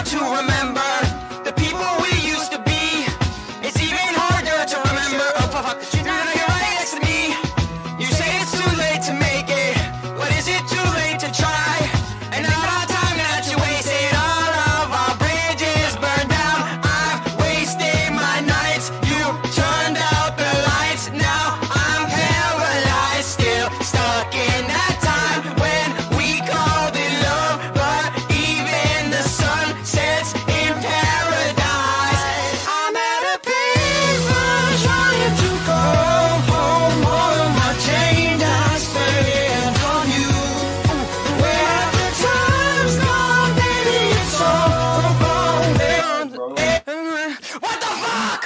to remember the people we used to be. It's even harder to remember. Oh fuck, you know you're right next to me. You say it's too late to make it, but is it too late to try? And all our time that you wasted, all of our bridges burned down. I've wasted my nights, you turned out the lights. Now I'm paralyzed, still stuck in that time when we called it love. But even the sun sets in paradise. I'm at a paper trying to go home. All of my change I spent on you. Where the time's gone, baby, it's all gone. What the fuck?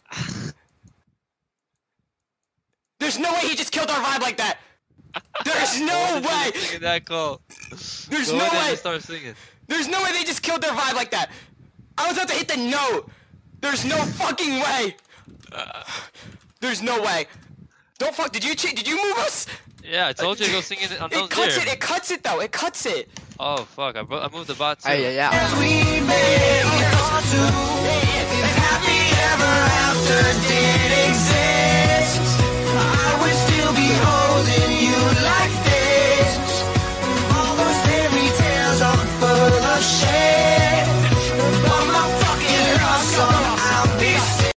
There's no way he just killed our vibe like that. There's no way. Singing that call. There's Go no ahead way. and start singing. There's no way they just killed their vibe like that. I was about to hit the note. There's no fucking way. There's no way. Don't fuck. Did you cheat? Did you move us? Yeah, I told you to go sing it on those It cuts there. it. It cuts it though. It cuts it. Oh fuck! I moved the bot too. Ay, ay, ay. We made